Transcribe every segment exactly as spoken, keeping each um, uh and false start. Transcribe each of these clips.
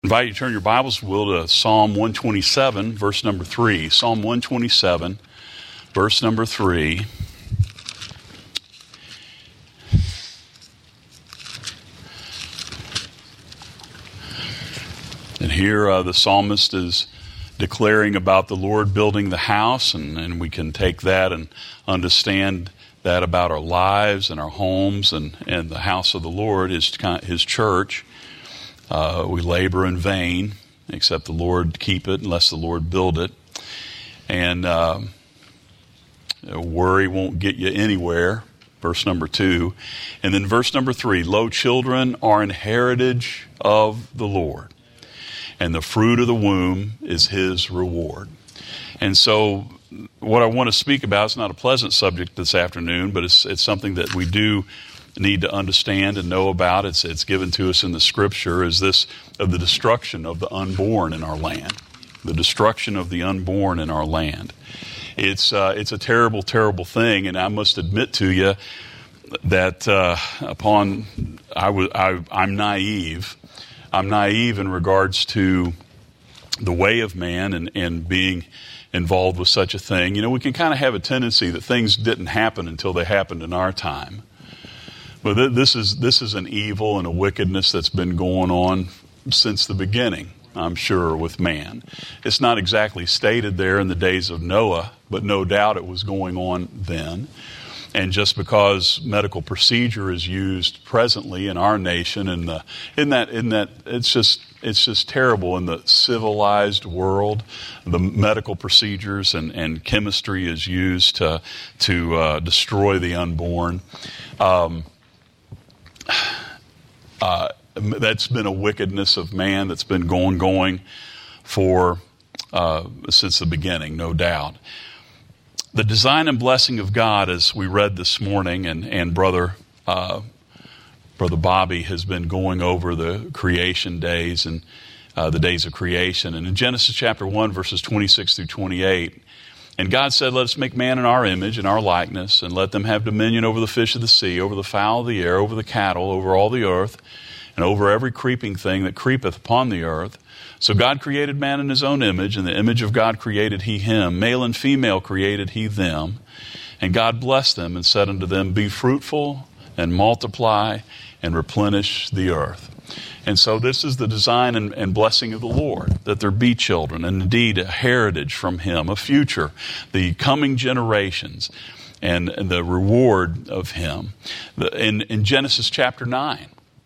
I invite you to turn your Bibles, will, to Psalm one twenty-seven, verse number three. Psalm one twenty-seven, verse number three. And here uh, the psalmist is declaring about the Lord building the house, and, and we can take that and understand that about our lives and our homes and, and the house of the Lord, his, his church. Uh, we labor in vain, except the Lord keep it, unless the Lord build it. And uh, worry won't get you anywhere, verse number two. And then verse number three, lo, children are an heritage of the Lord, and the fruit of the womb is his reward. And so what I want to speak about is not a pleasant subject this afternoon, but it's it's something that we do need to understand and know about. It's it's given to us in the Scripture, is this of the destruction of the unborn in our land. The destruction of the unborn in our land. It's uh, it's a terrible, terrible thing, and I must admit to you that uh, upon I was I, I'm naive. I'm naive in regards to the way of man and, and being involved with such a thing. You know, we can kind of have a tendency that things didn't happen until they happened in our time. But th- this is this is an evil and a wickedness that's been going on since the beginning, I'm sure, with man. It's not exactly stated there in the days of Noah, but no doubt it was going on then. And just because medical procedure is used presently in our nation, and the in that in that it's just it's just terrible in the civilized world. The medical procedures and, and chemistry is used to to uh, destroy the unborn. Um, uh, that's been a wickedness of man that's been going going for uh, since the beginning, no doubt. The design and blessing of God, as we read this morning, and, and brother uh, brother Bobby has been going over the creation days and uh, the days of creation. And in Genesis chapter one, verses twenty-six through twenty-eight, and God said, let us make man in our image, in our likeness, and let them have dominion over the fish of the sea, over the fowl of the air, over the cattle, over all the earth, and over every creeping thing that creepeth upon the earth. So God created man in his own image. In the image of God created he him. Male and female created he them. And God blessed them and said unto them, be fruitful and multiply and replenish the earth. And so this is the design and, and blessing of the Lord, that there be children, and indeed a heritage from him, a future, the coming generations, and, and the reward of him. The, in, in Genesis chapter nine,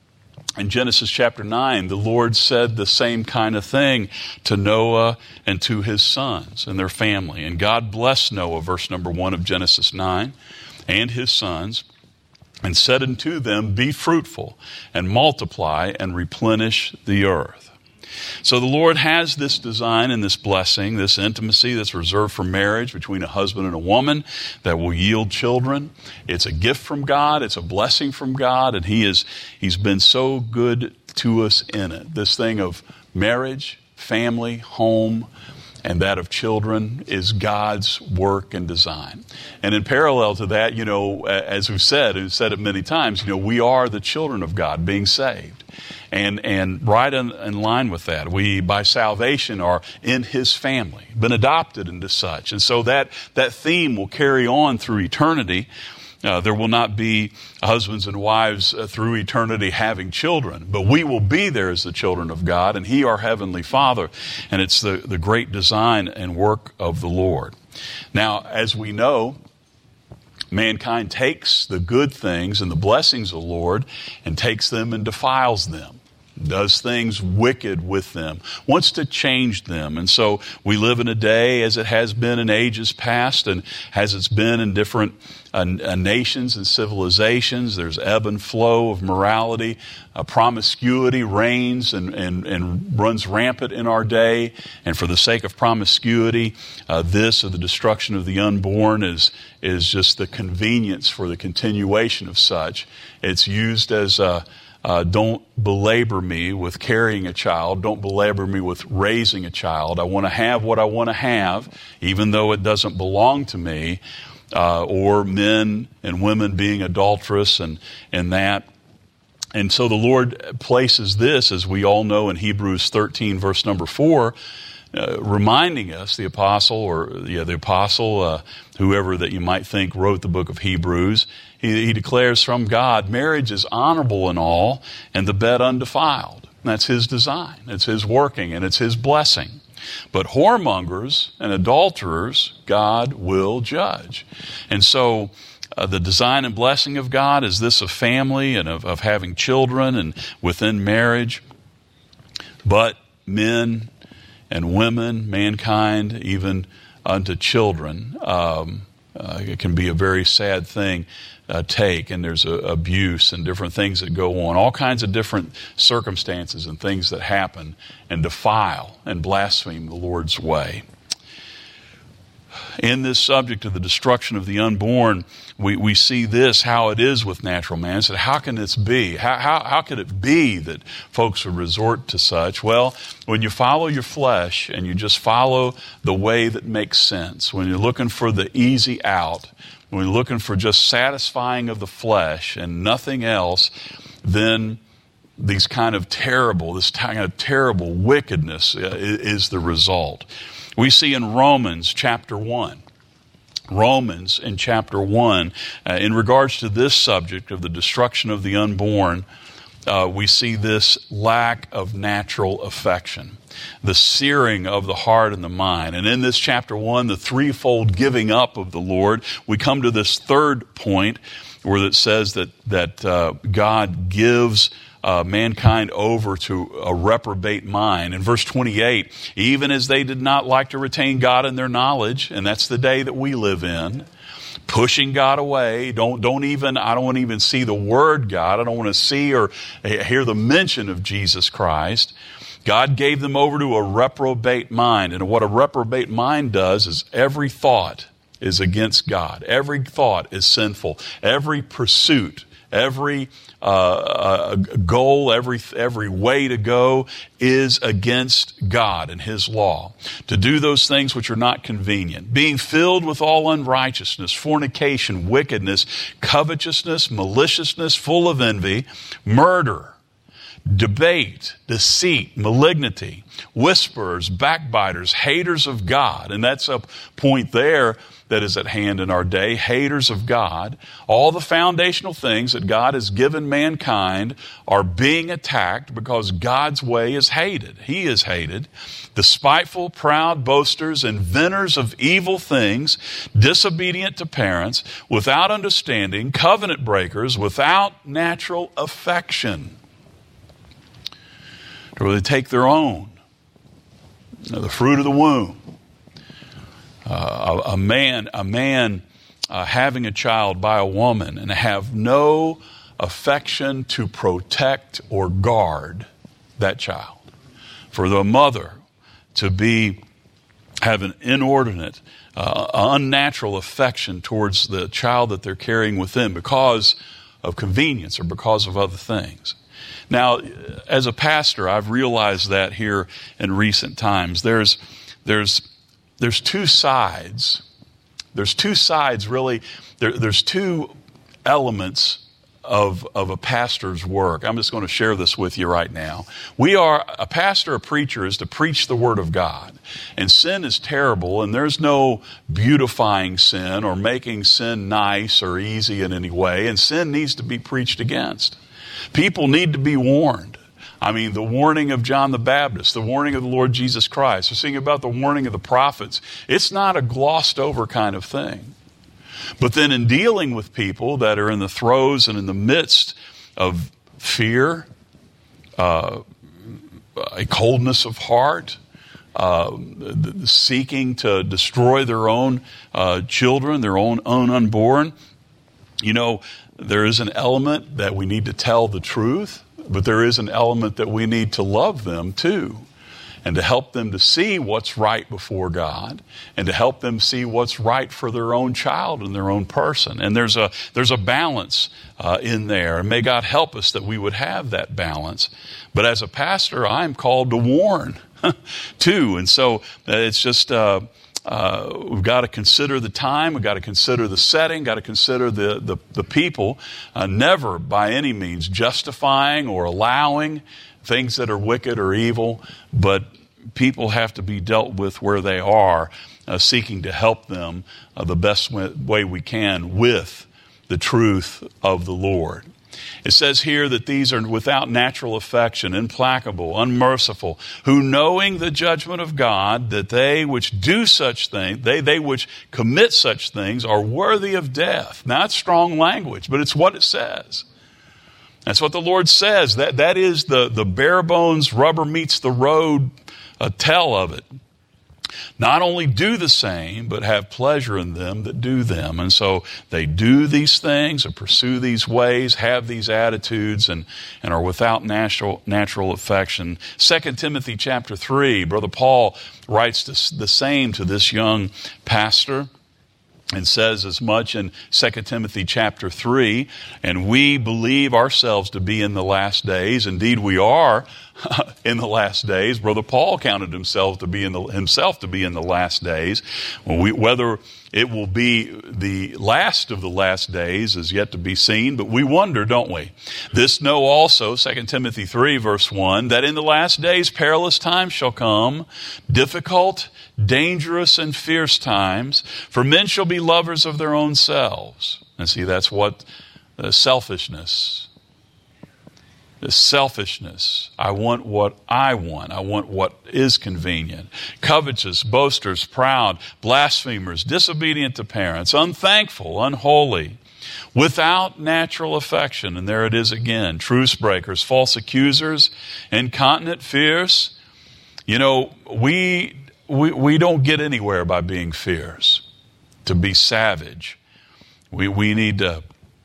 In Genesis chapter nine, the Lord said the same kind of thing to Noah and to his sons and their family. And God blessed Noah, verse number one of Genesis nine, and his sons, and said unto them, be fruitful and multiply and replenish the earth. So the Lord has this design and this blessing, this intimacy that's reserved for marriage between a husband and a woman that will yield children. It's a gift from God. It's a blessing from God. And he is, he's been so good to us in it. This thing of marriage, family, home, and that of children is God's work and design. And in parallel to that, you know, as we've said, and we've said it many times, you know, we are the children of God being saved. And and right in, in line with that, we, by salvation, are in his family, been adopted into such. And so that, that theme will carry on through eternity. Uh, there will not be husbands and wives uh, through eternity having children, but we will be there as the children of God, and he, our heavenly Father. And it's the, the great design and work of the Lord. Now, as we know, mankind takes the good things and the blessings of the Lord and takes them and defiles them, does things wicked with them, wants to change them. And so we live in a day, as it has been in ages past and as it's been in different uh, nations and civilizations. There's ebb and flow of morality. Uh, promiscuity reigns and, and, and runs rampant in our day. And for the sake of promiscuity, uh, this or the destruction of the unborn is, is just the convenience for the continuation of such. It's used as a Uh, don't belabor me with carrying a child. Don't belabor me with raising a child. I want to have what I want to have, even though it doesn't belong to me. Uh, or men and women being adulterous and, and that. And so the Lord places this, as we all know, in Hebrews thirteen, verse number four, uh, reminding us, the apostle, or yeah, the apostle, uh, whoever that you might think wrote the book of Hebrews, he, he declares from God, marriage is honorable in all, and the bed undefiled. And that's his design. It's his working, and it's his blessing. But whoremongers and adulterers, God will judge. And so Uh, the design and blessing of God is this of family and of, of having children and within marriage. But men and women, mankind, even unto children, um, uh, it can be a very sad thing uh, take, and there's a, abuse and different things that go on, all kinds of different circumstances and things that happen and defile and blaspheme the Lord's way. In this subject of the destruction of the unborn, we, we see this, how it is with natural man. So how can this be? How, how, how could it be that folks would resort to such? Well, when you follow your flesh and you just follow the way that makes sense, when you're looking for the easy out, when you're looking for just satisfying of the flesh and nothing else, then these kind of terrible, this kind of terrible wickedness is the result. We see in Romans chapter one, Romans in chapter one, uh, in regards to this subject of the destruction of the unborn, uh, we see this lack of natural affection, the searing of the heart and the mind. And in this chapter one, the threefold giving up of the Lord, we come to this third point where it says that, that uh, God gives Uh, mankind over to a reprobate mind. In verse twenty-eight, even as they did not like to retain God in their knowledge, and that's the day that we live in, pushing God away, don't don't even, I don't want to even see the word God, I don't want to see or hear the mention of Jesus Christ. God gave them over to a reprobate mind, and what a reprobate mind does is every thought is against God. Every thought is sinful. Every pursuit, every uh, uh, goal, every every way to go is against God and His law. To do those things which are not convenient. Being filled with all unrighteousness, fornication, wickedness, covetousness, maliciousness, full of envy, murder, debate, deceit, malignity, whisperers, backbiters, haters of God. And that's a point there that is at hand in our day, haters of God. All the foundational things that God has given mankind are being attacked because God's way is hated. He is hated. The spiteful, proud, boasters, inventors of evil things, disobedient to parents, without understanding, covenant breakers, without natural affection. Or they take their own, you know, the fruit of the womb. Uh, a, a man, a man uh, having a child by a woman and have no affection to protect or guard that child. For the mother to be have an inordinate, uh, unnatural affection towards the child that they're carrying within because of convenience or because of other things. Now, as a pastor, I've realized that here in recent times. There's, there's, there's two sides. There's two sides, really. There, there's two elements of, of a pastor's work. I'm just going to share this with you right now. We are, a pastor, a preacher, is to preach the Word of God. And sin is terrible, and there's no beautifying sin or making sin nice or easy in any way. And sin needs to be preached against. People need to be warned. I mean, the warning of John the Baptist, the warning of the Lord Jesus Christ. We're seeing about the warning of the prophets. It's not a glossed over kind of thing. But then in dealing with people that are in the throes and in the midst of fear, uh, a coldness of heart, uh, seeking to destroy their own uh, children, their own, own unborn, you know, there is an element that we need to tell the truth, but there is an element that we need to love them too, and to help them to see what's right before God, and to help them see what's right for their own child and their own person. And there's a there's a balance uh, in there, and may God help us that we would have that balance. But as a pastor, I'm called to warn too, and so it's just uh, uh, we've got to consider the time, we've got to consider the setting, got to consider the, the, the people, uh, never by any means justifying or allowing things that are wicked or evil, but people have to be dealt with where they are, uh, seeking to help them uh, the best way we can with the truth of the Lord. It says here that these are without natural affection, implacable, unmerciful, who knowing the judgment of God, that they which do such things, they, they which commit such things are worthy of death. Now, that's strong language, but it's what it says. That's what the Lord says. That, that is the, the bare bones, rubber meets the road uh, tell of it. Not only do the same, but have pleasure in them that do them. And so they do these things and pursue these ways, have these attitudes, and, and are without natural, natural affection. Second Timothy chapter three, Brother Paul writes this, the same to this young pastor, and says as much in Second Timothy chapter three, and we believe ourselves to be in the last days. Indeed, we are in the last days. Brother Paul counted himself to be in the, himself to be in the last days. Well, we, whether it will be the last of the last days is yet to be seen, but we wonder, don't we? This know also, Second Timothy three, verse one, that in the last days perilous times shall come, difficult, dangerous, and fierce times, for men shall be lovers of their own selves. And see, that's what uh, selfishness, the selfishness. I want what I want. I want what is convenient. Covetous, boasters, proud, blasphemers, disobedient to parents, unthankful, unholy, without natural affection. And there it is again. Truce breakers, false accusers, incontinent, fierce. You know, we, we, we don't get anywhere by being fierce, to be savage. We, we need to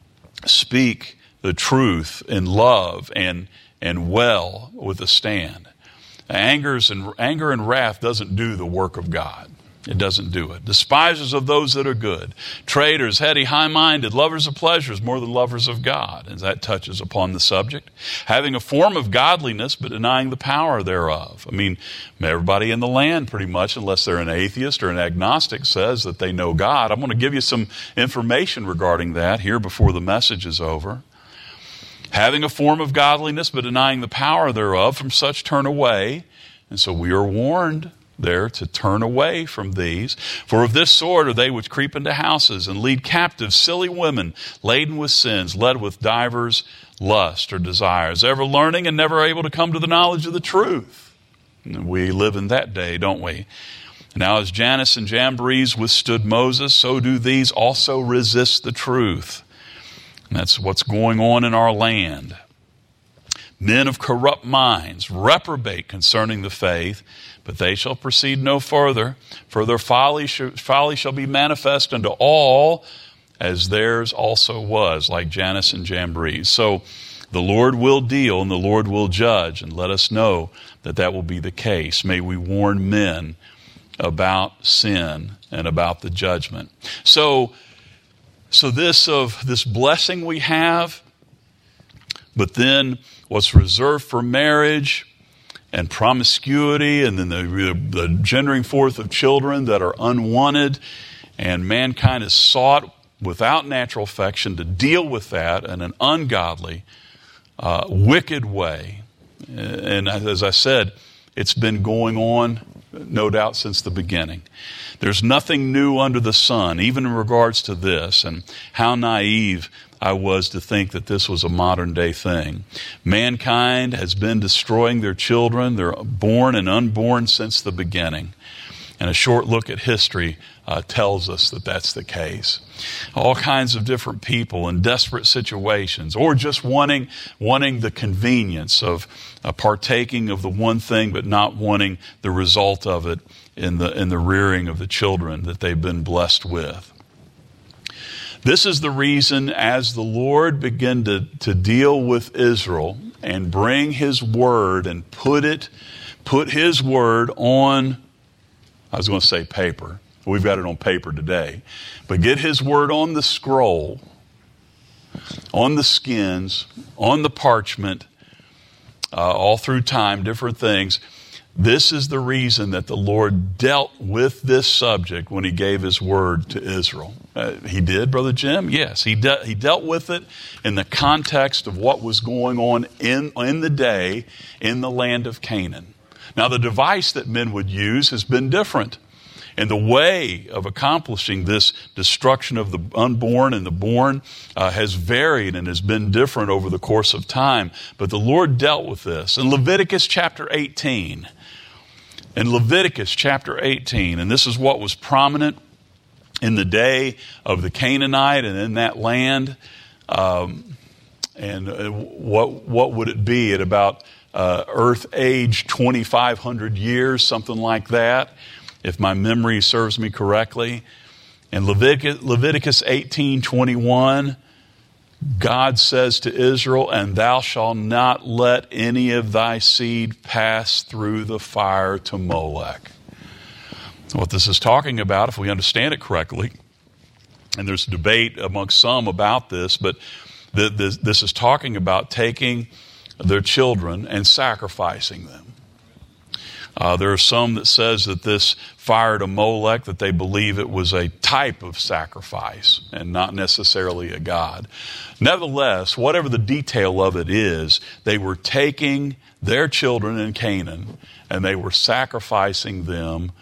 speak the truth in love and and well with a stand. Angers and anger and wrath doesn't do the work of God. It doesn't do it. Despisers of those that are good, traitors, heady, high-minded, lovers of pleasures more than lovers of God. And that touches upon the subject. Having a form of godliness, but denying the power thereof. I mean, everybody in the land pretty much, unless they're an atheist or an agnostic, says that they know God. I'm going to give you some information regarding that here before the message is over. Having a form of godliness, but denying the power thereof, from such turn away. And so we are warned there to turn away from these. For of this sort are they which creep into houses and lead captive silly women, laden with sins, led with divers lusts or desires, ever learning and never able to come to the knowledge of the truth. And we live in that day, don't we? Now as Jannes and Jambres withstood Moses, so do these also resist the truth. And that's what's going on in our land. Men of corrupt minds reprobate concerning the faith, but they shall proceed no further, for their folly, sh- folly shall be manifest unto all, as theirs also was, like Jannes and Jambres. So the Lord will deal and the Lord will judge, and let us know that that will be the case. May we warn men about sin and about the judgment. So, so this of this blessing we have, but then what's reserved for marriage and promiscuity, and then the, the gendering forth of children that are unwanted, and mankind is sought without natural affection to deal with that in an ungodly, uh, wicked way. And as I said, it's been going on, no doubt, since the beginning. There's nothing new under the sun, even in regards to this, and how naive I was to think that this was a modern day thing. Mankind has been destroying their children, they're born and unborn, since the beginning. And a short look at history uh, tells us that that's the case. All kinds of different people in desperate situations, or just wanting wanting the convenience of uh, partaking of the one thing, but not wanting the result of it in the in the rearing of the children that they've been blessed with. This is the reason, as the Lord began to, to deal with Israel and bring His word and put it, put His word on, I was going to say paper. We've got it on paper today. But get His word on the scroll, on the skins, on the parchment, uh, all through time, different things. This is the reason that the Lord dealt with this subject when he gave his word to Israel. Uh, he did, Brother Jim? Yes, he, de- he dealt with it in the context of what was going on in, in the day in the land of Canaan. Now, the device that men would use has been different. And the way of accomplishing this destruction of the unborn and the born uh, has varied and has been different over the course of time. But the Lord dealt with this. In Leviticus chapter eighteen, in Leviticus chapter eighteen, and this is what was prominent in the day of the Canaanite and in that land. Um, and uh, what, what would it be at about uh, earth age twenty-five hundred years, something like that, if my memory serves me correctly. In Leviticus, Leviticus eighteen twenty-one, God says to Israel, "And thou shalt not let any of thy seed pass through the fire to Molech." What this is talking about, if we understand it correctly, and there's debate amongst some about this, but the, the, this is talking about taking their children and sacrificing them. Uh, there are some that says that this fire to Molech, that they believe it was a type of sacrifice and not necessarily a god. Nevertheless, whatever the detail of it is, they were taking their children in Canaan and they were sacrificing them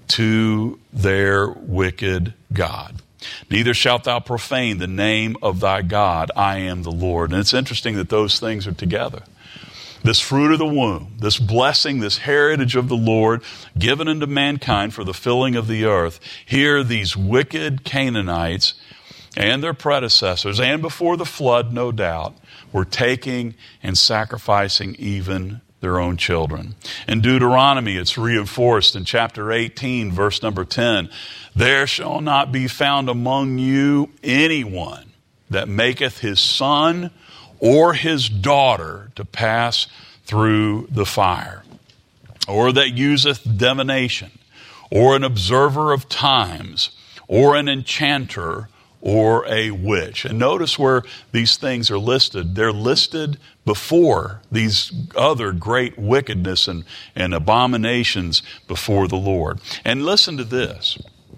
to their wicked god. "Neither shalt thou profane the name of thy God. I am the Lord." And it's interesting that those things are together. This fruit of the womb, this blessing, this heritage of the Lord given unto mankind for the filling of the earth. Here these wicked Canaanites and their predecessors, and before the flood, no doubt, were taking and sacrificing even their own children. In Deuteronomy, it's reinforced in chapter eighteen, verse number ten. "There shall not be found among you anyone that maketh his son or his daughter to pass through the fire, or that useth divination, or an observer of times, or an enchanter, or a witch." And notice where these things are listed. They're listed before these other great wickedness and, and abominations before the Lord. And listen to this.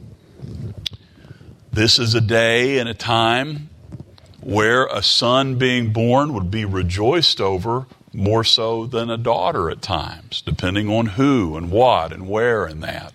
This is a day and a time where a son being born would be rejoiced over more so than a daughter at times, depending on who and what and where and that.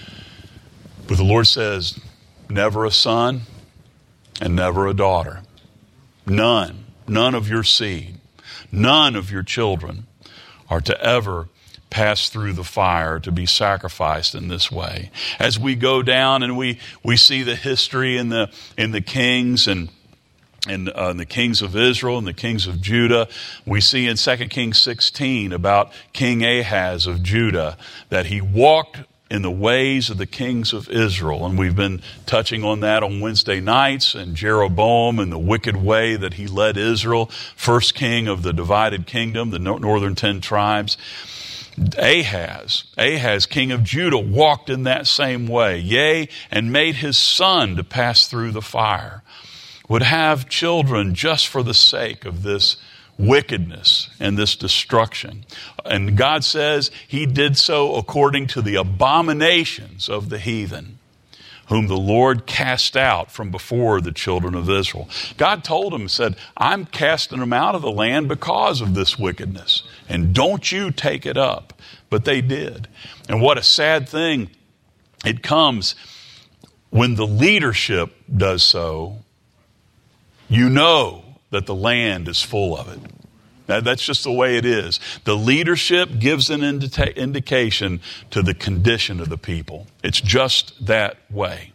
But the Lord says, never a son and never a daughter. None, none of your seed, none of your children are to ever pass through the fire to be sacrificed in this way. As we go down and we, we see the history in the, in the kings and And uh, the kings of Israel and the kings of Judah, we see in Second Kings sixteen about King Ahaz of Judah, that he walked in the ways of the kings of Israel. And we've been touching on that on Wednesday nights, and Jeroboam and the wicked way that he led Israel, first king of the divided kingdom, the northern ten tribes. Ahaz, Ahaz, king of Judah, walked in that same way, yea, and made his son to pass through the fire. Would have children just for the sake of this wickedness and this destruction. And God says he did so according to the abominations of the heathen, whom the Lord cast out from before the children of Israel. God told him, said, I'm casting them out of the land because of this wickedness, and don't you take it up. But they did. And what a sad thing it comes when the leadership does so. You know that the land is full of it. Now, that's just the way it is. The leadership gives an indica- indication to the condition of the people. It's just that way.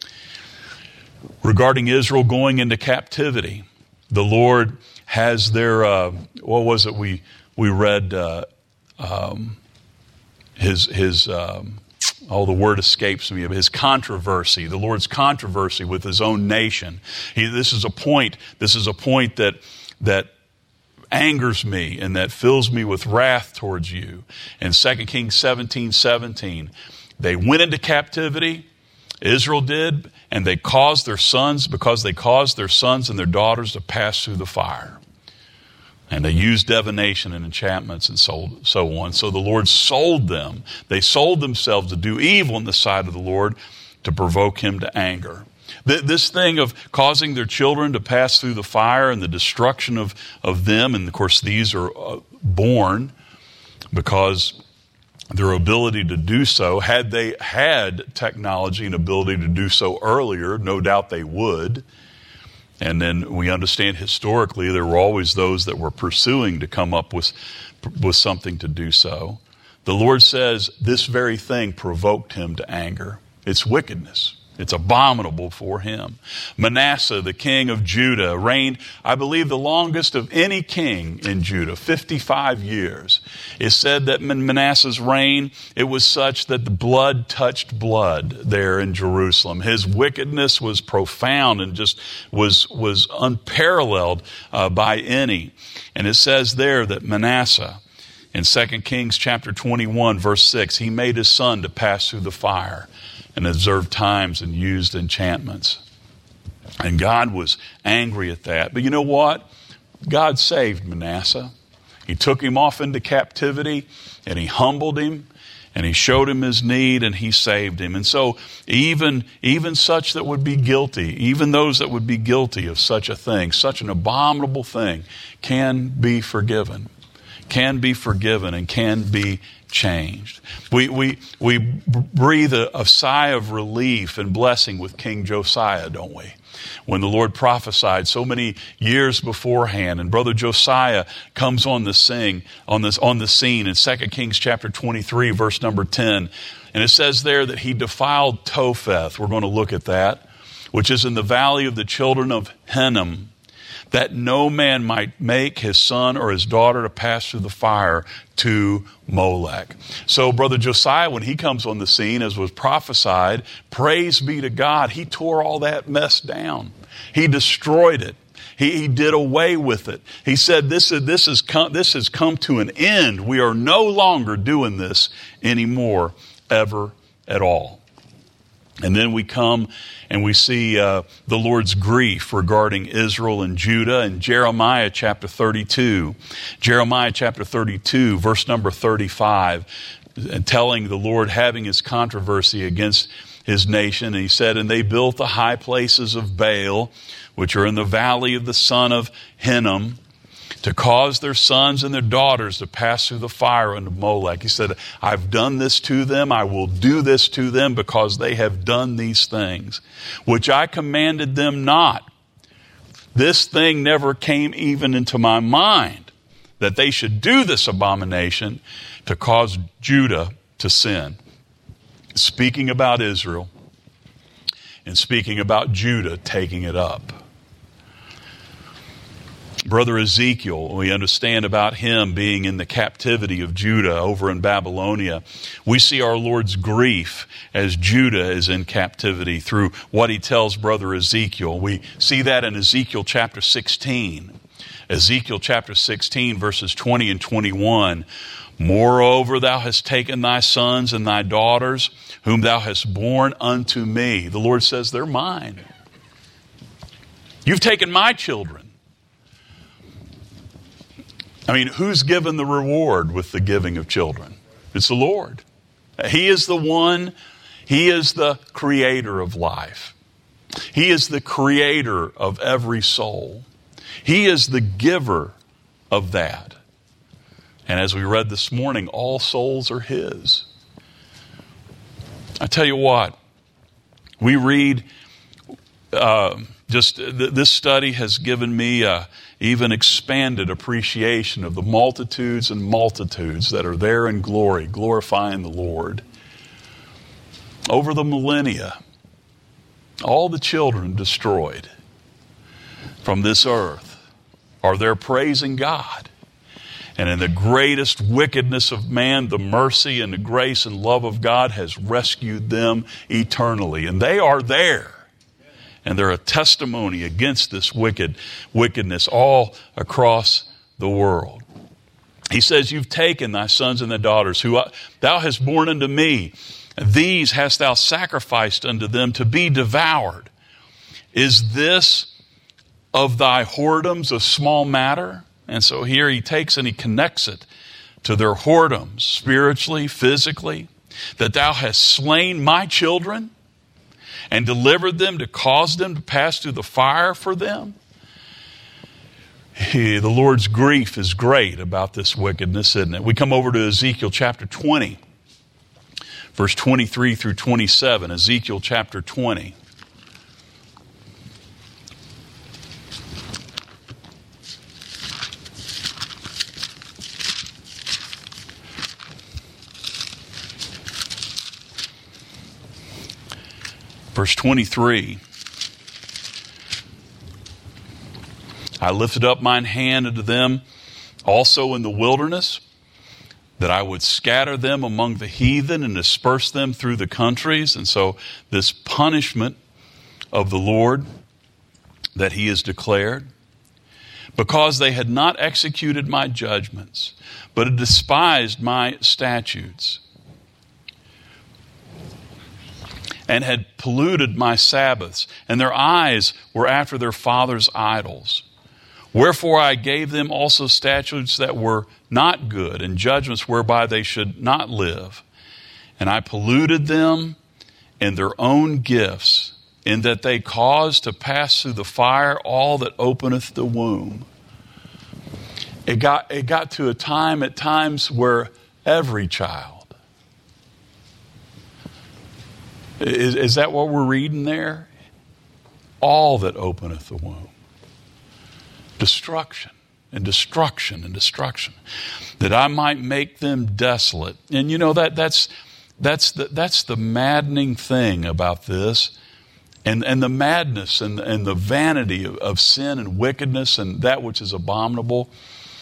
Regarding Israel going into captivity, the Lord has their, uh, what was it we we read, uh, um, his, his um, oh, the word escapes me, his controversy, the Lord's controversy with his own nation. He, this is a point, this is a point that, that angers me and that fills me with wrath towards you. In Second Kings seventeen seventeen, they went into captivity, Israel did, and they caused their sons, because they caused their sons and their daughters to pass through the fire. And they used divination and enchantments and so, so on. So the Lord sold them. They sold themselves to do evil in the sight of the Lord to provoke him to anger. This thing of causing their children to pass through the fire and the destruction of, of them, and of course these are uh, born because their ability to do so, had they had technology and ability to do so earlier, no doubt they would. And then we understand historically there were always those that were pursuing to come up with, with something to do so. The Lord says this very thing provoked him to anger. It's wickedness. It's abominable for him. Manasseh, the king of Judah, reigned, I believe, the longest of any king in Judah, fifty-five years. It's said that in Manasseh's reign, it was such that the blood touched blood there in Jerusalem. His wickedness was profound and just was, was unparalleled uh, by any. And it says there that Manasseh, in Second Kings chapter twenty-one, verse six, he made his son to pass through the fire and observed times and used enchantments. And God was angry at that. But you know what? God saved Manasseh. He took him off into captivity and he humbled him and he showed him his need and he saved him. And so even, even such that would be guilty, even those that would be guilty of such a thing, such an abominable thing, can be forgiven. Can be forgiven and can be changed. We we we breathe a, a sigh of relief and blessing with King Josiah, don't we? When the Lord prophesied so many years beforehand, and Brother Josiah comes on the scene, on this on the scene in Second Kings chapter twenty-three, verse number ten, and it says there that he defiled Topheth. We're going to look at that, which is in the valley of the children of Hinnom, that no man might make his son or his daughter to pass through the fire to Molech. So Brother Josiah, when he comes on the scene, as was prophesied, praise be to God, he tore all that mess down. He destroyed it. He, he did away with it. He said, this, is, this, is come, this has come to an end. We are no longer doing this anymore, ever at all. And then we come and we see uh, the Lord's grief regarding Israel and Judah in Jeremiah chapter thirty-two. Jeremiah chapter thirty-two, verse number thirty-five, and telling the Lord, having his controversy against his nation. And he said, and they built the high places of Baal, which are in the valley of the son of Hinnom, to cause their sons and their daughters to pass through the fire unto Molech. He said, I've done this to them. I will do this to them because they have done these things, which I commanded them not. This thing never came even into my mind that they should do this abomination to cause Judah to sin. Speaking about Israel and speaking about Judah taking it up. Brother Ezekiel, we understand about him being in the captivity of Judah over in Babylonia. We see our Lord's grief as Judah is in captivity through what he tells Brother Ezekiel. We see that in Ezekiel chapter sixteen. Ezekiel chapter sixteen, verses twenty and twenty-one. Moreover, thou hast taken thy sons and thy daughters, whom thou hast borne unto me. The Lord says, they're mine. You've taken my children. I mean, who's given the reward with the giving of children? It's the Lord. He is the one, he is the creator of life. He is the creator of every soul. He is the giver of that. And as we read this morning, all souls are his. I tell you what, we read, uh, just th- this study has given me a even expanded appreciation of the multitudes and multitudes that are there in glory, glorifying the Lord. Over the millennia, all the children destroyed from this earth are there praising God. And in the greatest wickedness of man, the mercy and the grace and love of God has rescued them eternally. And they are there. And they're a testimony against this wicked wickedness all across the world. He says, you've taken thy sons and thy daughters, who thou hast borne unto me. These hast thou sacrificed unto them to be devoured. Is this of thy whoredoms a small matter? And so here he takes and he connects it to their whoredoms, spiritually, physically, that thou hast slain my children and delivered them to cause them to pass through the fire for them. He, the Lord's grief is great about this wickedness, isn't it? We come over to Ezekiel chapter twenty, verse twenty-three through twenty-seven. Ezekiel chapter twenty. Verse twenty-three, I lifted up mine hand unto them also in the wilderness, that I would scatter them among the heathen and disperse them through the countries. And so this punishment of the Lord that he has declared, because they had not executed my judgments, but had despised my statutes, and had polluted my Sabbaths, and their eyes were after their fathers' idols. Wherefore I gave them also statutes that were not good, and judgments whereby they should not live. And I polluted them in their own gifts, in that they caused to pass through the fire all that openeth the womb. It got, it got to a time at times where every child, Is, is that what we're reading there? All that openeth the womb. Destruction and destruction and destruction. That I might make them desolate. And you know, that that's that's the that's the maddening thing about this. And and the madness and, and the vanity of, of sin and wickedness and that which is abominable.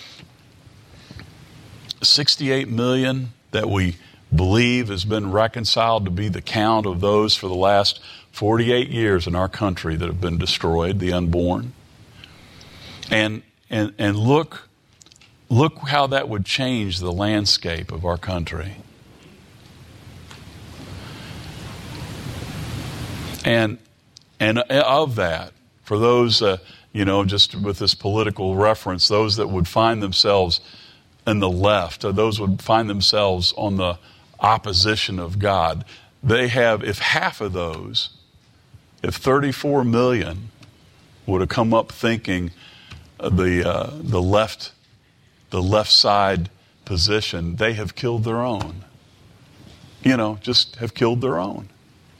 sixty-eight million that we believe has been reconciled to be the count of those for the last forty-eight years in our country that have been destroyed, the unborn. And and and look look how that would change the landscape of our country. And and of that, for those uh, you know, just with this political reference, those that would find themselves in the left, or those would find themselves on the opposition of God, they have, if half of those, if thirty-four million would have come up thinking the uh, the left the left side position, they have killed their own. You know, just have killed their own.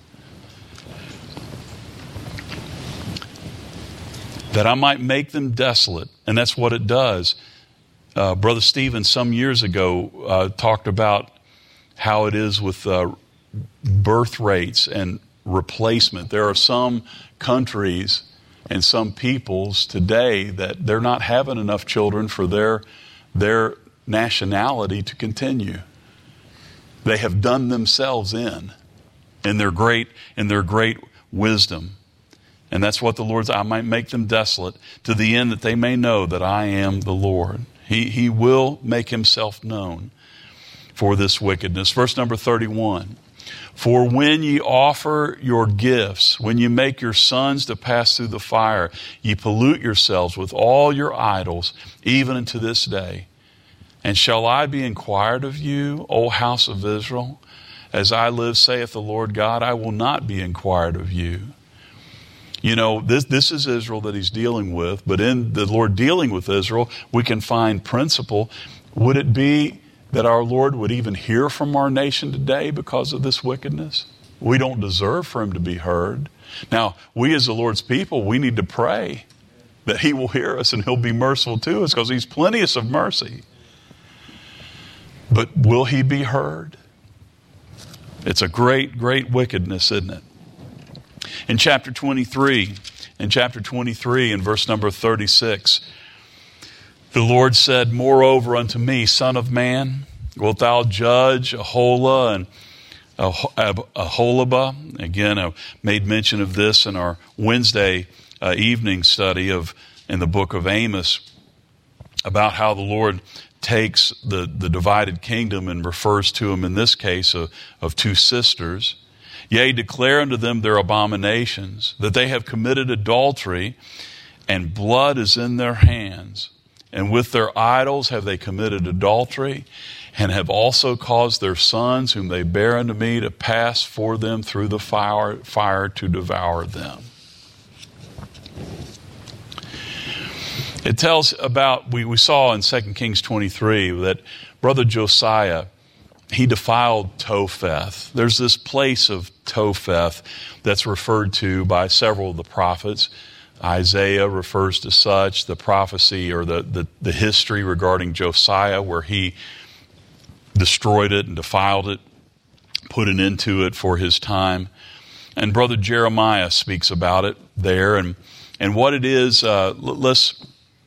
That I might make them desolate, and that's what it does. Uh, Brother Stephen some years ago uh, talked about how it is with uh, birth rates and replacement. There are some countries and some peoples today that they're not having enough children for their their nationality to continue. They have done themselves in in their great in their great wisdom. And that's what the Lord's, I might make them desolate, to the end that they may know that I am the Lord. He he will make himself known for this wickedness. Verse number thirty-one. For when ye offer your gifts, when you make your sons to pass through the fire, ye pollute yourselves with all your idols, even unto this day. And shall I be inquired of you, O house of Israel? As I live, saith the Lord God, I will not be inquired of you. You know, this this is Israel that he's dealing with, but in the Lord dealing with Israel, we can find principle. Would it be that our Lord would even hear from our nation today because of this wickedness? We don't deserve for him to be heard. Now, we as the Lord's people, we need to pray that he will hear us and he'll be merciful to us because he's plenteous of mercy. But will he be heard? It's a great, great wickedness, isn't it? In chapter twenty-three, in chapter twenty-three, in verse number thirty-six, the Lord said, moreover unto me, Son of man, wilt thou judge Aholah and Aholibah? Again, I made mention of this in our Wednesday uh, evening study of in the book of Amos, about how the Lord takes the, the divided kingdom and refers to them in this case of, of two sisters. Yea, declare unto them their abominations, that they have committed adultery, and blood is in their hands. and with their idols have they committed adultery, and have also caused their sons, whom they bear unto me, to pass for them through the fire, fire to devour them. It tells about, we, we saw in Second Kings twenty-three that Brother Josiah, he defiled Topheth. There's this place of Topheth that's referred to by several of the prophets. Isaiah refers to such, the prophecy or the, the, the history regarding Josiah, where he destroyed it and defiled it, put an end to it for his time. And Brother Jeremiah speaks about it there. And, and what it is, uh, let's,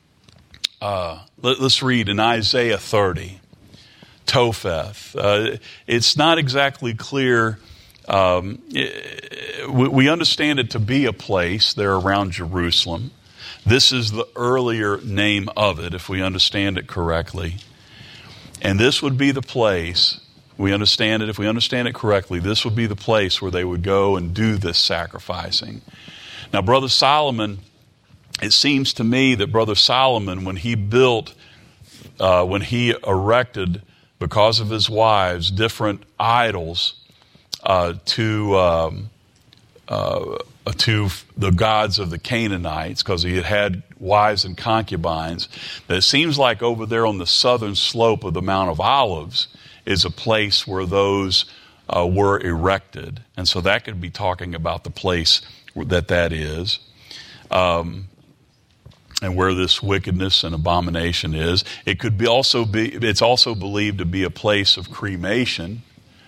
uh, let, let's read in Isaiah thirty. Topheth. Uh, it's not exactly clear. Um, it, we, we understand it to be a place there around Jerusalem. This is the earlier name of it, if we understand it correctly. And this would be the place, we understand it, if we understand it correctly, this would be the place where they would go and do this sacrificing. Now, Brother Solomon, it seems to me that Brother Solomon, when he built, uh, when he erected, because of his wives, different idols uh, to um, uh, to the gods of the Canaanites, because he had had wives and concubines, that it seems like over there on the southern slope of the Mount of Olives is a place where those uh, were erected. And so that could be talking about the place that that is. Um And where this wickedness and abomination is. It could be also be, it's also believed to be a place of cremation,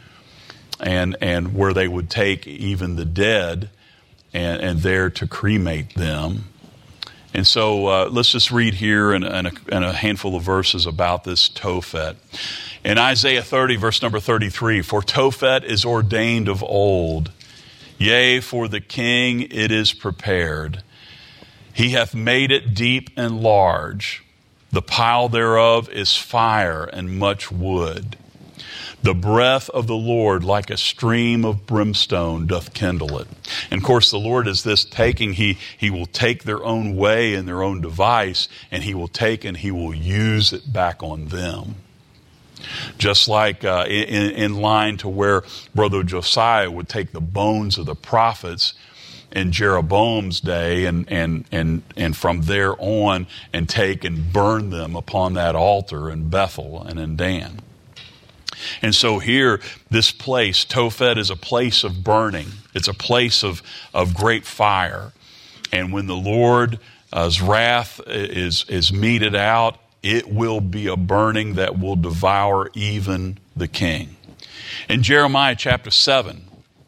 and and where they would take even the dead and, and there to cremate them. And so uh, let's just read here in, in, a, in a handful of verses about this Tophet. In Isaiah thirty, verse number thirty-three, for Tophet is ordained of old, yea, for the king it is prepared. He hath made it deep and large. The pile thereof is fire and much wood. The breath of the Lord like a stream of brimstone doth kindle it. And of course the Lord is this taking, he, he will take their own way and their own device, and he will take and he will use it back on them. Just like uh, in, in line to where Brother Josiah would take the bones of the prophets in Jeroboam's day and, and, and, and from there on and take and burn them upon that altar in Bethel and in Dan. And so here, this place, Tophet, is a place of burning. It's a place of, of great fire. And when the Lord's wrath is, is meted out, it will be a burning that will devour even the king. In Jeremiah chapter seven,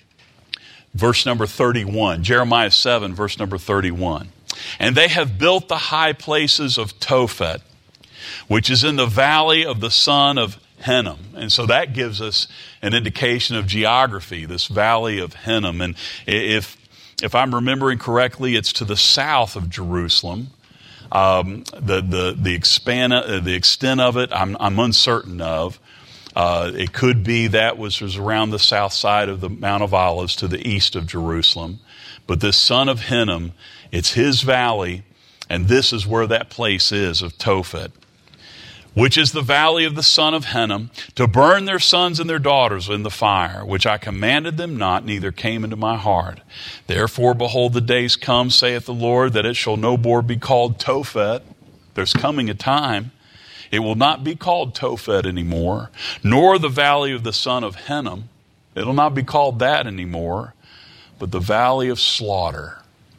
verse number thirty-one, Jeremiah seven, verse number thirty-one. And they have built the high places of Tophet, which is in the valley of the son of Hinnom. And so that gives us an indication of geography, this valley of Hinnom. And if if I'm remembering correctly, it's to the south of Jerusalem. Um, the the the expand uh, the extent of it, I'm I'm uncertain of. Uh, it could be that was, was around the south side of the Mount of Olives to the east of Jerusalem. But this son of Hinnom, it's his valley, and this is where that place is of Tophet, which is the valley of the son of Hinnom, to burn their sons and their daughters in the fire, which I commanded them not, neither came into my heart. Therefore, behold, the days come, saith the Lord, that it shall no more be called Tophet. There's coming a time. It will not be called Tophet anymore, nor the valley of the son of Hinnom. It will not be called that anymore, but the valley of slaughter.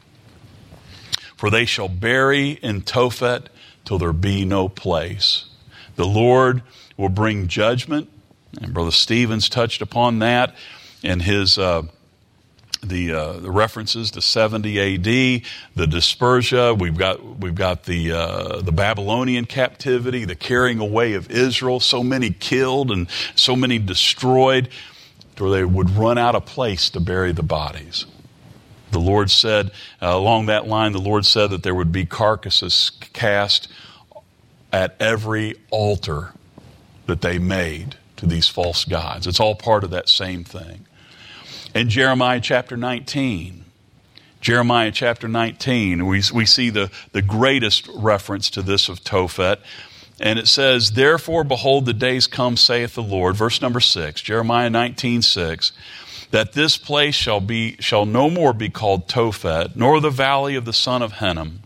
For they shall bury in Tophet till there be no place. The Lord will bring judgment, and Brother Stevens touched upon that in his uh, the uh, the references to seventy A D, the dispersia. We've got we've got the uh, the Babylonian captivity, the carrying away of Israel. So many killed and so many destroyed, where they would run out of place to bury the bodies. The Lord said, uh, along that line, the Lord said that there would be carcasses cast at every altar that they made to these false gods. It's all part of that same thing. In Jeremiah chapter nineteen, Jeremiah chapter nineteen, we, we see the, the greatest reference to this of Tophet. And it says, therefore, behold, the days come, saith the Lord, verse number six, Jeremiah nineteen six, that this place shall be shall no more be called Tophet, nor the valley of the son of Hinnom,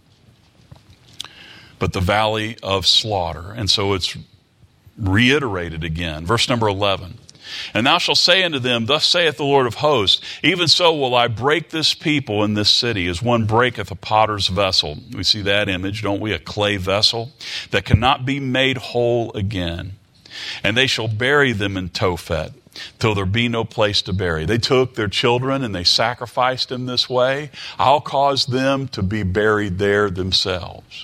but the valley of slaughter. And so it's reiterated again. Verse number eleven. And thou shalt say unto them, thus saith the Lord of hosts, even so will I break this people in this city, as one breaketh a potter's vessel. We see that image, don't we? A clay vessel that cannot be made whole again. And they shall bury them in Tophet, till there be no place to bury. They took their children and they sacrificed them this way. I'll cause them to be buried there themselves.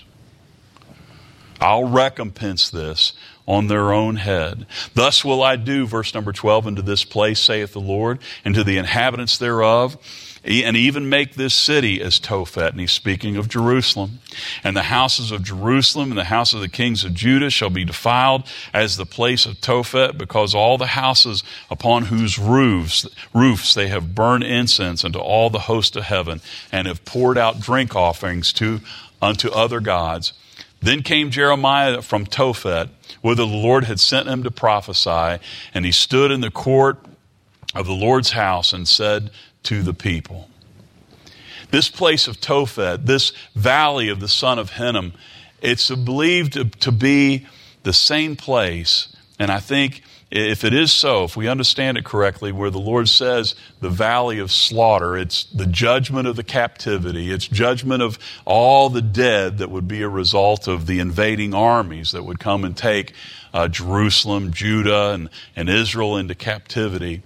I'll recompense this on their own head. Thus will I do, verse number twelve, unto this place, saith the Lord, and to the inhabitants thereof, and even make this city as Tophet. And he's speaking of Jerusalem. And the houses of Jerusalem and the house of the kings of Judah shall be defiled as the place of Tophet, because all the houses upon whose roofs, roofs they have burned incense unto all the host of heaven, and have poured out drink offerings to unto other gods. Then came Jeremiah from Tophet, whither the Lord had sent him to prophesy, and he stood in the court of the Lord's house and said to the people. This place of Tophet, this valley of the son of Hinnom, it's believed to, to be the same place, and I think if it is so, if we understand it correctly, where the Lord says the valley of slaughter, it's the judgment of the captivity, it's judgment of all the dead that would be a result of the invading armies that would come and take uh, Jerusalem, Judah, and, and Israel into captivity.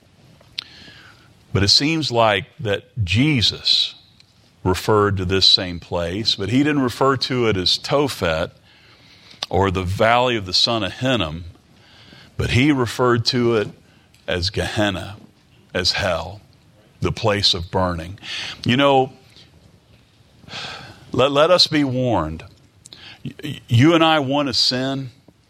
But it seems like that Jesus referred to this same place, but he didn't refer to it as Tophet or the valley of the son of Hinnom, but he referred to it as Gehenna, as hell, the place of burning. You know, let, let us be warned. You and I want to sin.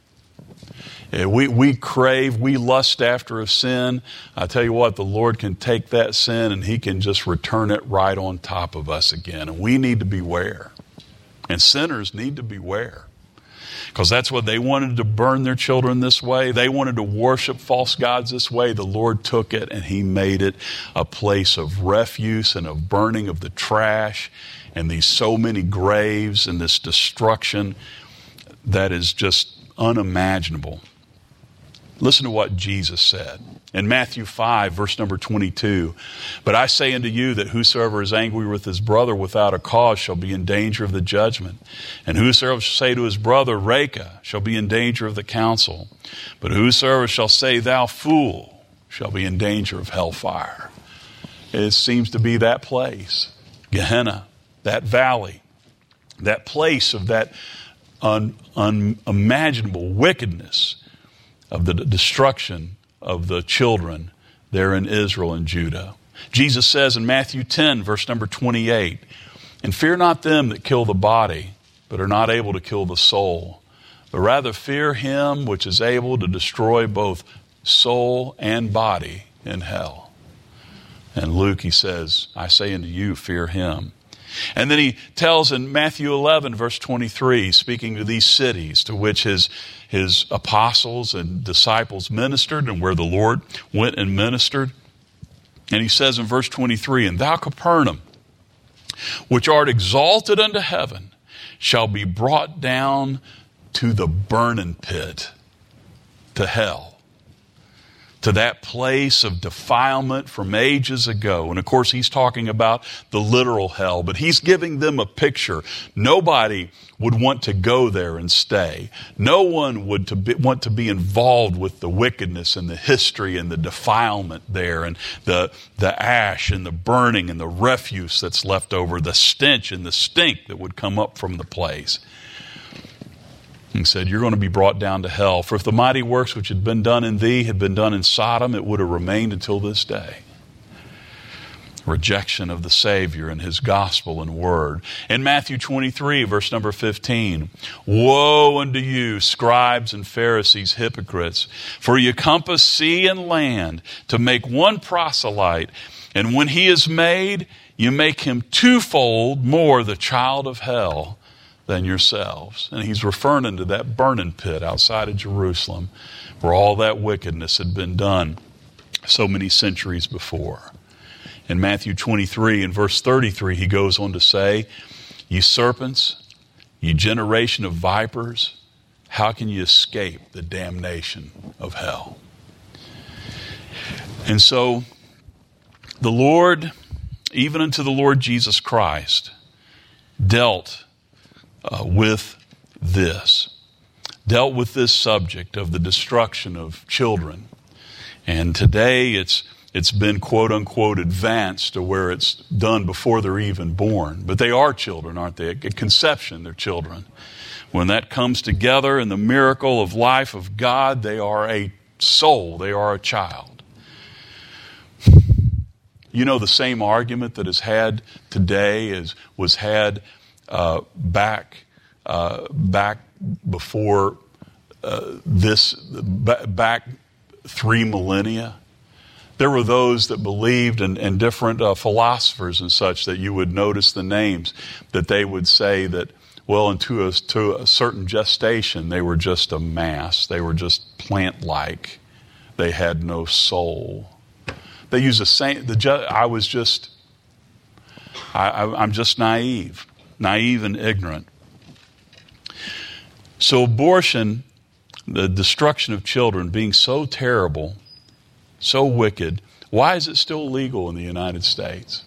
We, we crave, we lust after a sin. I tell you what, the Lord can take that sin and he can just return it right on top of us again. And we need to beware. And sinners need to beware. Because that's what they wanted, to burn their children this way. They wanted to worship false gods this way. The Lord took it and he made it a place of refuse and of burning of the trash and these so many graves and this destruction that is just unimaginable. Listen to what Jesus said in Matthew five, verse number twenty-two. But I say unto you that whosoever is angry with his brother without a cause shall be in danger of the judgment. And whosoever shall say to his brother, Reka, shall be in danger of the council. But whosoever shall say, thou fool, shall be in danger of hellfire. It seems to be that place, Gehenna, that valley, that place of that un, unimaginable wickedness, of the destruction of the children there in Israel and Judah. Jesus says in Matthew ten, verse number twenty-eight, and fear not them that kill the body, but are not able to kill the soul, but rather fear him which is able to destroy both soul and body in hell. And Luke, he says, I say unto you, fear him. And then he tells in Matthew eleven, verse twenty-three, speaking to these cities to which his, his apostles and disciples ministered and where the Lord went and ministered. And he says in verse twenty-three, and thou Capernaum, which art exalted unto heaven, shall be brought down to the burning pit, to hell. To that place of defilement from ages ago. And of course, he's talking about the literal hell, but he's giving them a picture. Nobody would want to go there and stay. No one would to be, want to be involved with the wickedness and the history and the defilement there, and the, the ash and the burning and the refuse that's left over, the stench and the stink that would come up from the place. He said, you're going to be brought down to hell. For if the mighty works which had been done in thee had been done in Sodom, it would have remained until this day. rejection of the Savior and His gospel and word. In Matthew twenty-three, verse number fifteen, woe unto you, scribes and Pharisees, hypocrites, for you compass sea and land to make one proselyte, and when he is made, you make him twofold more the child of hell than yourselves. And he's referring to that burning pit outside of Jerusalem where all that wickedness had been done so many centuries before. In Matthew twenty-three and verse thirty-three, he goes on to say, you serpents, you generation of vipers, how can you escape the damnation of hell? And so the Lord, even unto the Lord Jesus Christ, dealt uh, with this, dealt with this subject of the destruction of children. And today it's It's been, quote unquote, advanced to where it's done before they're even born. But they are children, aren't they? At conception, they're children. When that comes together in the miracle of life of God, they are a soul. They are a child. You know, the same argument that is had today is was had uh, back uh, back before uh, this, b- back three millennia. There were those that believed, and, and different uh, philosophers and such, that you would notice the names, that they would say that, well, into a, to a certain gestation, they were just a mass. They were just plant-like. They had no soul. They use the same, the, I was just, I, I, I'm just naive, naive and ignorant. So abortion, the destruction of children being so terrible, so wicked, why is it still legal in the United States?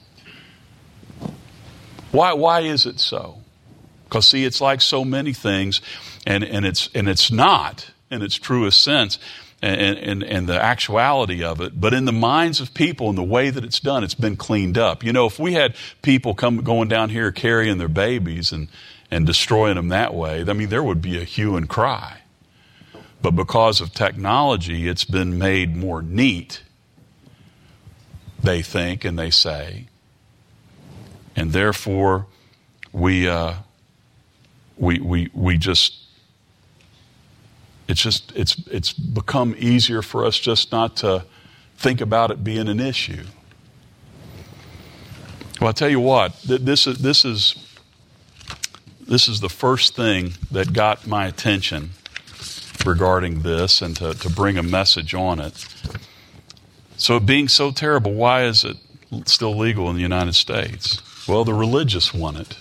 Why why is it so? Because see, it's like so many things, and, and it's and it's not in its truest sense, and, and, and the actuality of it, but in the minds of people and the way that it's done, it's been cleaned up. You know, if we had people come going down here carrying their babies and, and destroying them that way, I mean, there would be a hue and cry. But because of technology, it's been made more neat, they think and they say. And therefore, we uh, we we we just it's just it's it's become easier for us just not to think about it being an issue. Well, I'll tell you what, this is this is this is the first thing that got my attention regarding this, and to, to bring a message on it. So it being so terrible, why is it still legal in the United States? Well, the religious want it.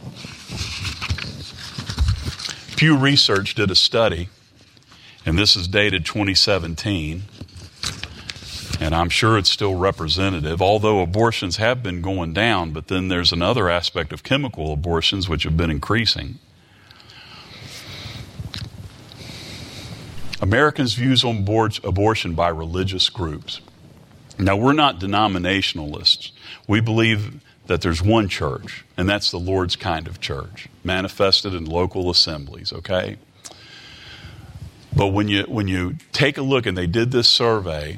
Pew Research did a study, and this is dated twenty seventeen, and I'm sure it's still representative, although abortions have been going down, but then there's another aspect of chemical abortions which have been increasing. Americans' views on abortion by religious groups. Now, we're not denominationalists. We believe that there's one church, and that's the Lord's kind of church, manifested in local assemblies, okay? But when you when you take a look, and they did this survey,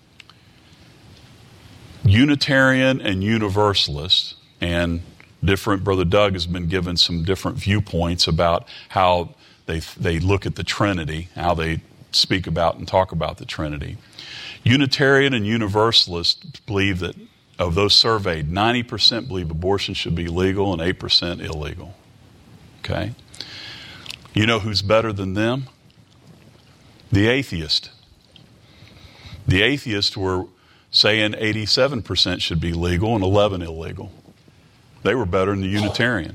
Unitarian and Universalists, and different, Brother Doug has been given some different viewpoints about how They they look at the Trinity, how they speak about and talk about the Trinity. Unitarian and Universalists believe that, of those surveyed, ninety percent believe abortion should be legal and eight percent illegal. Okay? You know who's better than them? The atheist. The atheists were saying eighty-seven percent should be legal and eleven illegal. They were better than the Unitarian.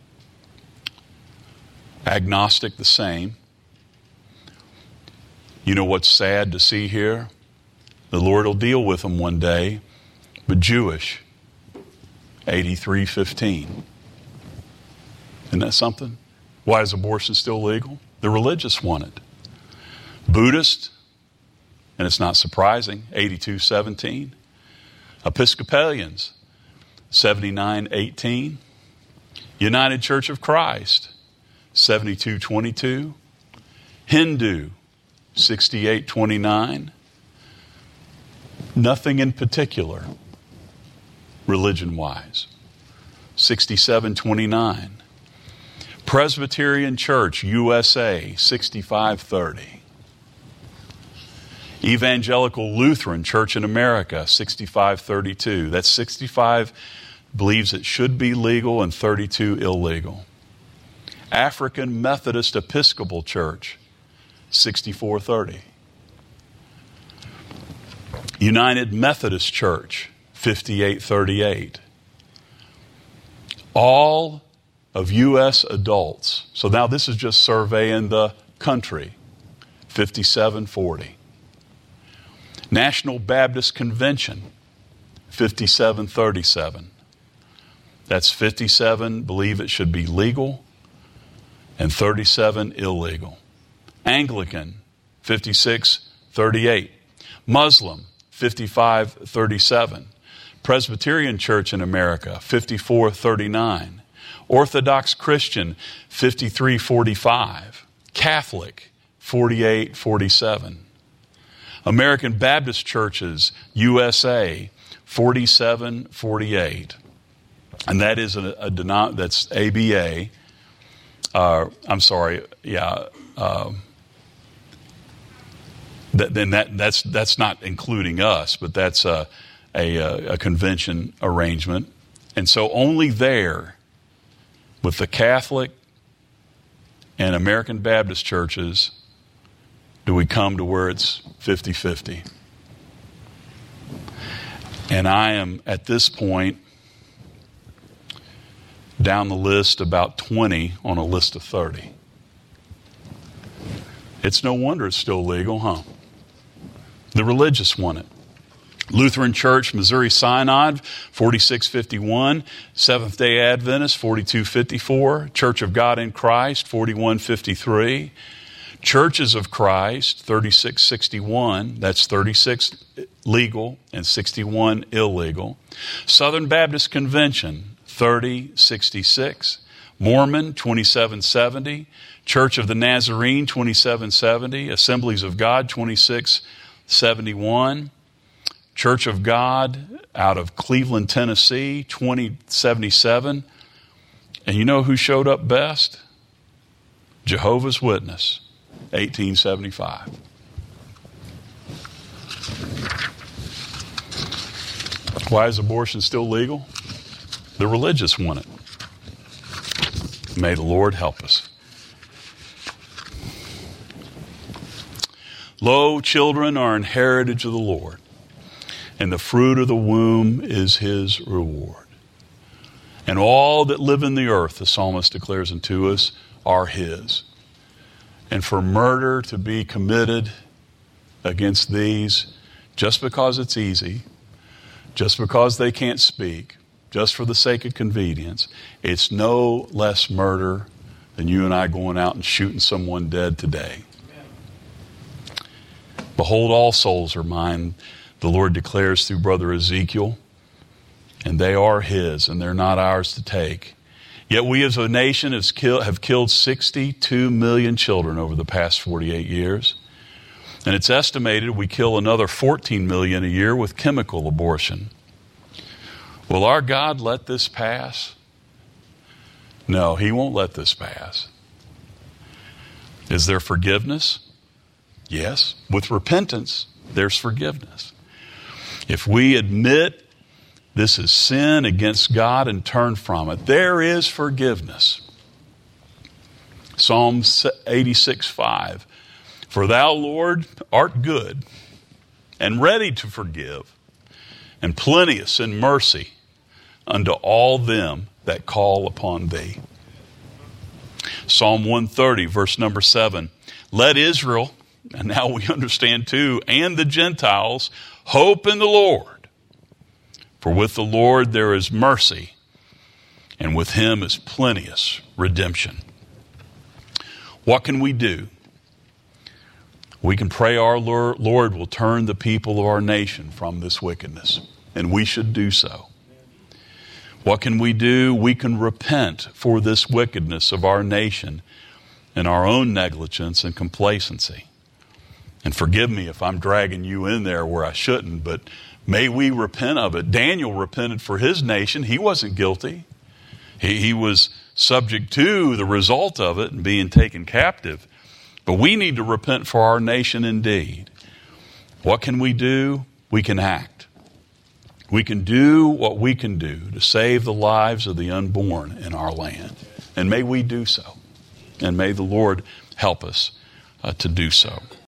Agnostic, the same. You know what's sad to see here? The Lord will deal with them one day. But Jewish, eighty-three fifteen. Isn't that something? Why is abortion still legal? The religious want it. Buddhist, and it's not surprising, eighty-two seventeen. Episcopalians, seventy-nine eighteen. United Church of Christ, seventy-two twenty-two. Hindu, sixty-eight twenty-nine. Nothing in particular. religion-wise. sixty-seven twenty-nine. Presbyterian Church, U S A, sixty-five thirty. Evangelical Lutheran Church in America, sixty-five thirty-two. That's sixty-five believes it should be legal and thirty-two illegal. African Methodist Episcopal Church, sixty-four thirty. United Methodist Church, fifty-eight thirty-eight. All of U S adults, so now this is just surveying the country, fifty-seven forty. National Baptist Convention, fifty-seven thirty-seven. That's fifty-seven believe it should be legal and thirty-seven illegal. Anglican, fifty-six thirty-eight. Muslim, fifty-five thirty-seven. Presbyterian Church in America, fifty-four thirty-nine. Orthodox Christian, fifty-three forty-five. Catholic, forty-eight forty-seven. American Baptist Churches, U S A, forty-seven forty-eight. And that is a, a denom- that's A B A. Uh, I'm sorry, yeah. Uh, that, then that that's that's not including us, but that's a, a a convention arrangement. And so only there, with the Catholic and American Baptist churches, do we come to where it's fifty-fifty. And I am, at this point, down the list about twenty on a list of thirty. It's no wonder it's still legal, huh? The religious want it. Lutheran Church, Missouri Synod, forty-six fifty-one. Seventh-day Adventist, forty-two fifty-four. Church of God in Christ, forty-one fifty-three. Churches of Christ, thirty-six sixty-one. That's thirty-six legal and sixty-one illegal. Southern Baptist Convention, thirty sixty-six. Mormon, twenty-seven seventy. Church of the Nazarene, twenty-seven seventy. Assemblies of God, twenty-six seventy-one. Church of God out of Cleveland, Tennessee, twenty seventy-seven. And you know who showed up best? Jehovah's Witness, eighteen seventy-five. Why is abortion still legal? The religious want it. May the Lord help us. Lo, children are an heritage of the Lord, and the fruit of the womb is his reward. And all that live in the earth, the psalmist declares unto us, are his. And for murder to be committed against these, just because it's easy, just because they can't speak, just for the sake of convenience, it's no less murder than you and I going out and shooting someone dead today. Behold, all souls are mine, the Lord declares through Brother Ezekiel, and they are his, and they're not ours to take. Yet we as a nation have killed, have killed sixty-two million children over the past forty-eight years. And it's estimated we kill another fourteen million a year with chemical abortion. Will our God let this pass? No, he won't let this pass. Is there forgiveness? Yes. With repentance, there's forgiveness. If we admit this is sin against God and turn from it, there is forgiveness. Psalm eighty-six five. For thou, Lord, art good and ready to forgive, and plenteous in mercy unto all them that call upon thee. Psalm one thirty, verse number seven. Let Israel, and now we understand too, and the Gentiles, hope in the Lord. For with the Lord there is mercy, and with him is plenteous redemption. What can we do? We can pray our Lord will turn the people of our nation from this wickedness, and we should do so. What can we do? We can repent for this wickedness of our nation and our own negligence and complacency. And forgive me if I'm dragging you in there where I shouldn't, but may we repent of it. Daniel repented for his nation. He wasn't guilty. He, he was subject to the result of it and being taken captive. But we need to repent for our nation indeed. What can we do? We can act. We can do what we can do to save the lives of the unborn in our land. And may we do so. And may the Lord help us uh, to do so.